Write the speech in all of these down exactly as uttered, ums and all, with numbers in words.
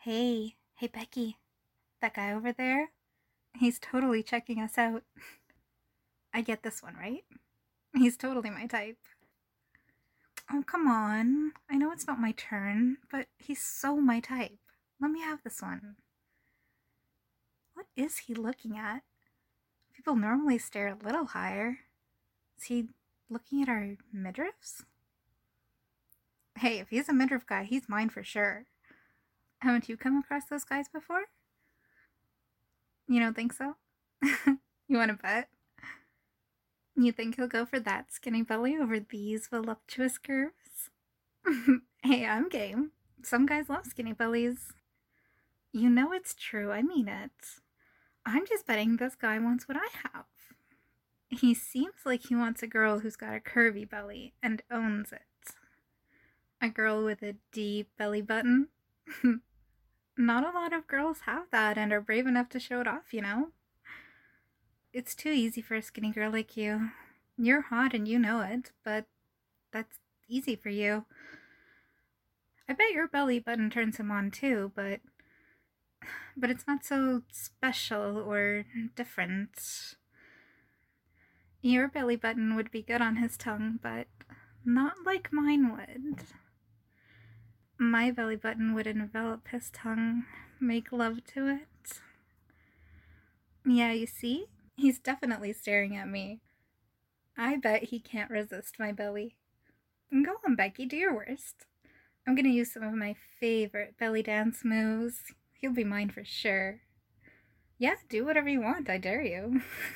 Hey, hey Becky, that guy over there, he's totally checking us out. I get this one, right? He's totally my type. Oh, come on. I know it's not my turn, but he's so my type. Let me have this one. What is he looking at? People normally stare a little higher. Is he looking at our midriffs? Hey, if he's a midriff guy, he's mine for sure. Haven't you come across those guys before? You don't think so? You want to bet? You think he'll go for that skinny belly over these voluptuous curves? Hey, I'm game. Some guys love skinny bellies. You know it's true, I mean it. I'm just betting this guy wants what I have. He seems like he wants a girl who's got a curvy belly and owns it. A girl with a deep belly button. Not a lot of girls have that and are brave enough to show it off, you know? It's too easy for a skinny girl like you. You're hot and you know it, but that's easy for you. I bet your belly button turns him on too, but but it's not so special or different. Your belly button would be good on his tongue, but not like mine would. My belly button would envelop his tongue, make love to it. Yeah, you see? He's definitely staring at me. I bet he can't resist my belly. Go on, Becky, do your worst. I'm gonna use some of my favorite belly dance moves. He'll be mine for sure. Yeah, do whatever you want, I dare you.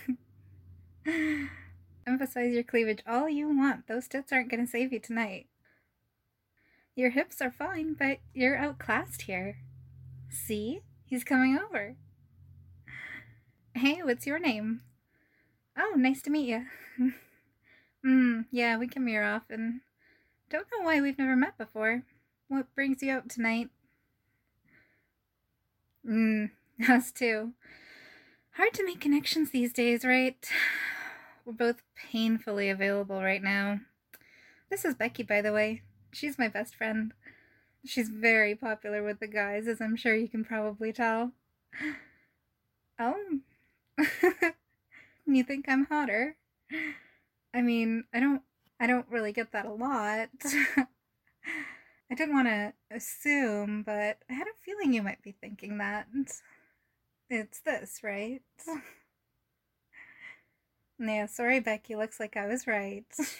Emphasize your cleavage all you want. Those tits aren't gonna save you tonight. Your hips are fine, but you're outclassed here. See? He's coming over. Hey, what's your name? Oh, nice to meet you. Hmm, yeah, we can mirror often. Don't know why we've never met before. What brings you out tonight? Hmm, us too. Hard to make connections these days, right? We're both painfully available right now. This is Becky, by the way. She's my best friend. She's very popular with the guys, as I'm sure you can probably tell. Oh. You think I'm hotter? I mean, I don't I don't really get that a lot. I didn't want to assume, but I had a feeling you might be thinking that. It's this, right? Yeah, sorry, Becky. Looks like I was right.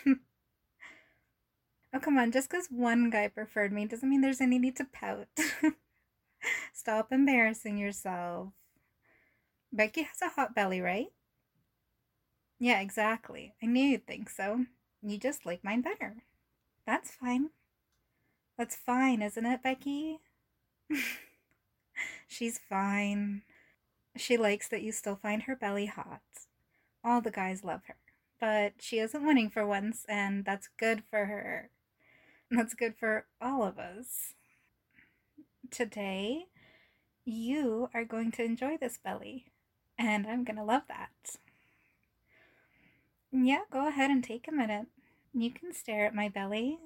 Oh, come on. Just because one guy preferred me doesn't mean there's any need to pout. Stop embarrassing yourself. Becky has a hot belly, right? Yeah, exactly. I knew you'd think so. You just like mine better. That's fine. That's fine, isn't it, Becky? She's fine. She likes that you still find her belly hot. All the guys love her. But she isn't winning for once, and that's good for her. That's good for all of us. Today, you are going to enjoy this belly, and I'm gonna love that. Yeah, go ahead and take a minute. You can stare at my belly.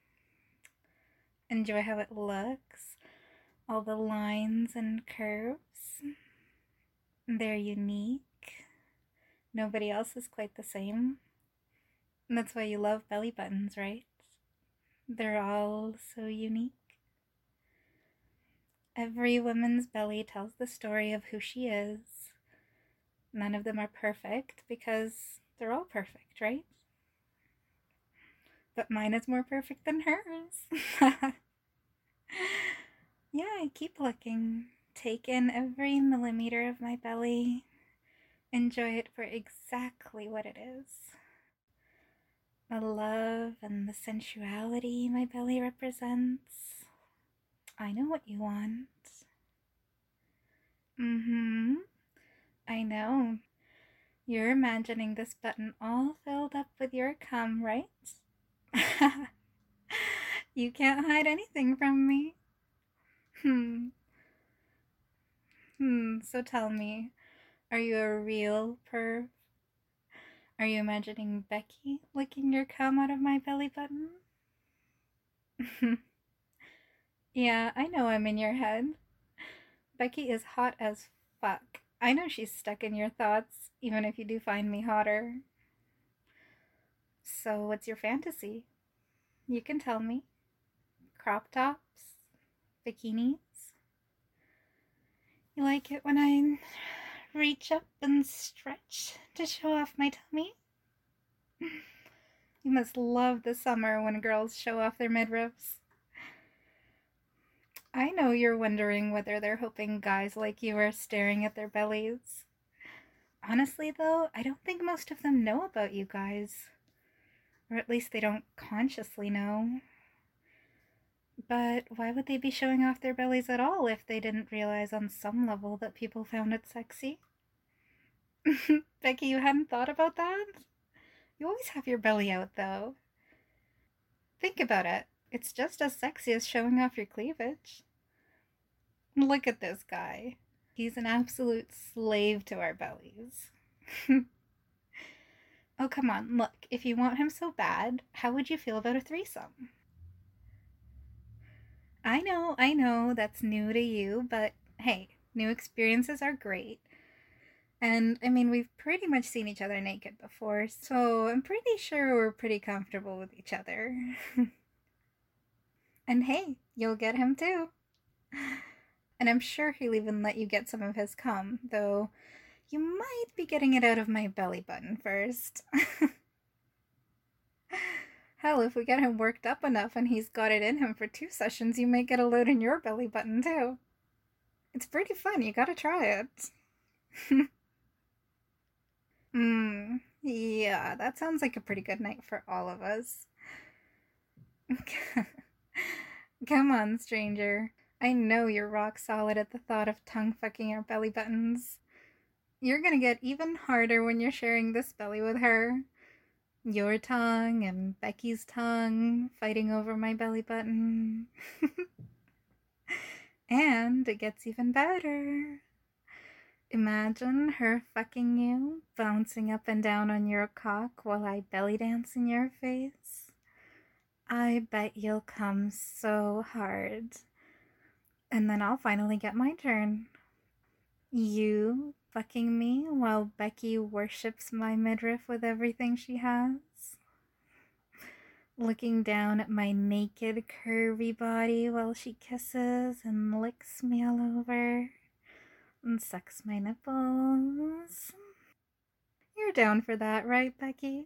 Enjoy how it looks. All the lines and curves. They're unique. Nobody else is quite the same. That's why you love belly buttons, right? They're all so unique. Every woman's belly tells the story of who she is. None of them are perfect because they're all perfect, right? But mine is more perfect than hers. Yeah, keep looking. Take in every millimeter of my belly. Enjoy it for exactly what it is. The love and the sensuality my belly represents. I know what you want. Mm-hmm. I know. You're imagining this button all filled up with your cum, right? You can't hide anything from me. Hmm. Hmm. So tell me, are you a real perv? Are you imagining Becky licking your cum out of my belly button? Yeah, I know I'm in your head. Becky is hot as fuck. I know she's stuck in your thoughts, even if you do find me hotter. So, what's your fantasy? You can tell me. Crop tops? Bikinis? You like it when I reach up and stretch to show off my tummy? You must love the summer when girls show off their midriffs. I know you're wondering whether they're hoping guys like you are staring at their bellies. Honestly, though, I don't think most of them know about you guys. Or at least they don't consciously know. But why would they be showing off their bellies at all if they didn't realize on some level that people found it sexy? Becky, you hadn't thought about that? You always have your belly out, though. Think about it. It's just as sexy as showing off your cleavage. Look at this guy. He's an absolute slave to our bellies. Oh, come on, look. If you want him so bad, how would you feel about a threesome? I know, I know, that's new to you, but hey, new experiences are great. And I mean, we've pretty much seen each other naked before, so I'm pretty sure we're pretty comfortable with each other. And hey, you'll get him too. And I'm sure he'll even let you get some of his cum, though you might be getting it out of my belly button first. Hell, if we get him worked up enough and he's got it in him for two sessions, you may get a load in your belly button too. It's pretty fun, you gotta try it. Hmm, yeah, that sounds like a pretty good night for all of us. Come on, stranger. I know you're rock solid at the thought of tongue fucking our belly buttons. You're gonna get even harder when you're sharing this belly with her. Your tongue and Becky's tongue fighting over my belly button. And it gets even better. Imagine her fucking you, bouncing up and down on your cock while I belly dance in your face. I bet you'll come so hard. And then I'll finally get my turn. You fucking me while Becky worships my midriff with everything she has. Looking down at my naked, curvy body while she kisses and licks me all over and sucks my nipples. You're down for that, right, Becky?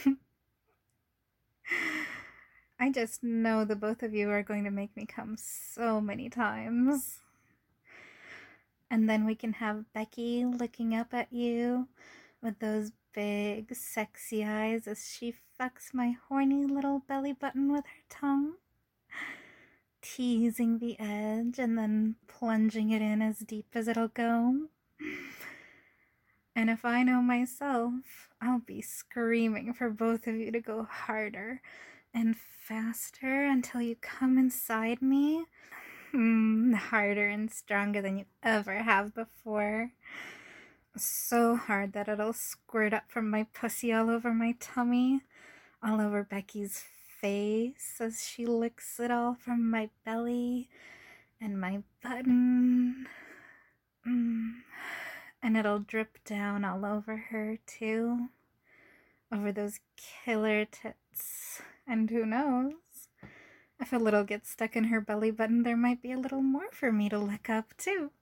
I just know the both of you are going to make me come so many times. And then we can have Becky looking up at you with those big, sexy eyes as she fucks my horny little belly button with her tongue, teasing the edge and then plunging it in as deep as it'll go. And if I know myself, I'll be screaming for both of you to go harder and faster until you come inside me. Mm, harder and stronger than you ever have before. So hard that it'll squirt up from my pussy all over my tummy, all over Becky's face as she licks it all from my belly and my button. Mm. And it'll drip down all over her too, over those killer tits. And who knows? If a little gets stuck in her belly button, there might be a little more for me to lick up, too.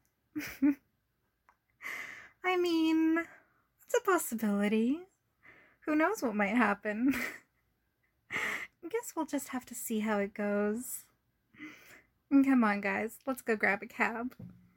I mean, it's a possibility. Who knows what might happen? I guess we'll just have to see how it goes. Come on, guys. Let's go grab a cab.